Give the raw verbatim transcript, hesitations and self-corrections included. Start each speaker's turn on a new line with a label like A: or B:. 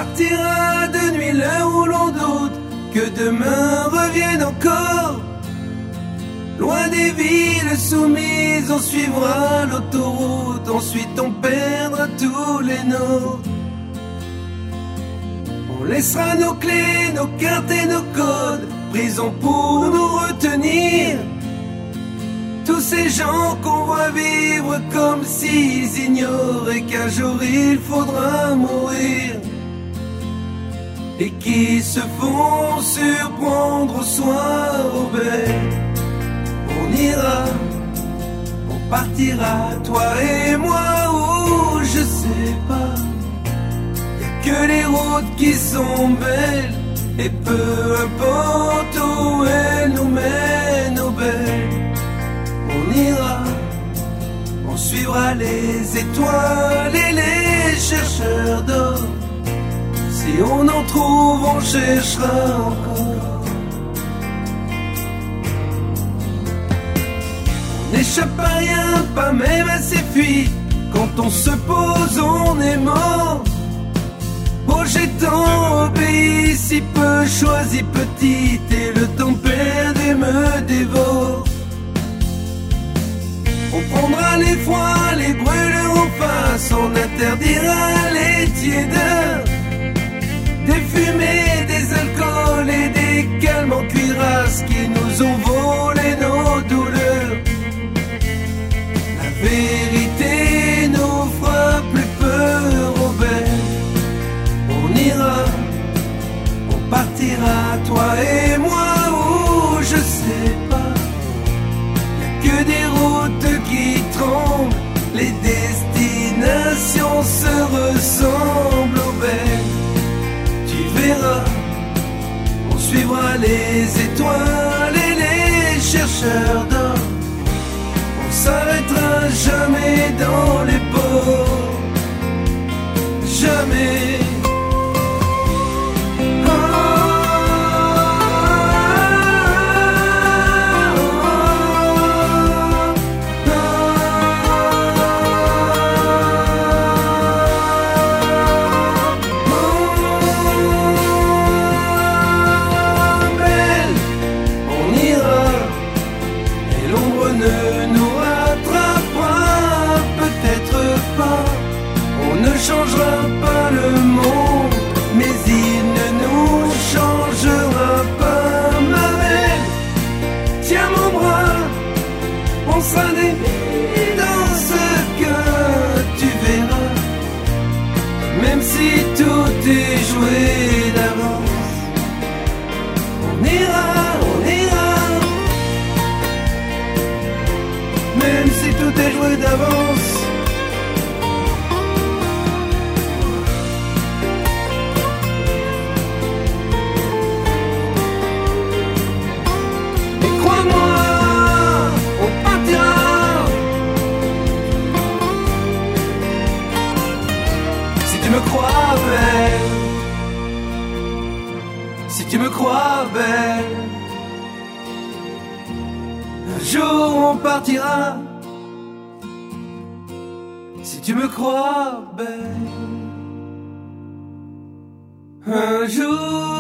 A: partira de nuit l'heure où l'on doute que demain revienne encore. Loin des villes soumises, on suivra l'autoroute, ensuite on perdra tous les nôtres. On laissera nos clés, nos cartes et nos codes, prison pour nous retenir. Tous ces gens qu'on voit vivre comme s'ils ignoraient qu'un jour il faudra mourir, et qui se font surprendre au soir au bel. On ira, on partira, toi et moi, où je sais pas. Y'a que les routes qui sont belles, et peu importe où elles nous mènent au bel. On ira, on suivra les étoiles et les chercheurs d'or. Si on en trouve, on cherchera encore. On n'échappe à rien, pas même à ses fuites. Quand on se pose, on est mort. Oh, j'ai tant obéi, si peu choisi petite, et le temps perdé me dévore. On prendra les froids, les brûlures en face, on interdira les tiédeurs, des fumées, des alcools et des calmants cuirasses qui nous ont volé nos douleurs. La vérité nous fera plus peur au bel. On ira, on partira, toi et moi, où je sais pas. Y'a que des routes qui tremblent, les destinations se ressemblent au bel. Tu verras, on suivra les étoiles et les chercheurs d'or. On s'arrêtera jamais dans les ports, jamais. On ne changera pas le monde, mais il ne nous changera pas. Ma belle, tiens mon bras, on sera des billes dans ce que tu verras. Même si tout est joué d'avance, on ira, on ira. Même si tout est joué d'avance. Si tu me crois belle, un jour on partira. Si tu me crois belle, un jour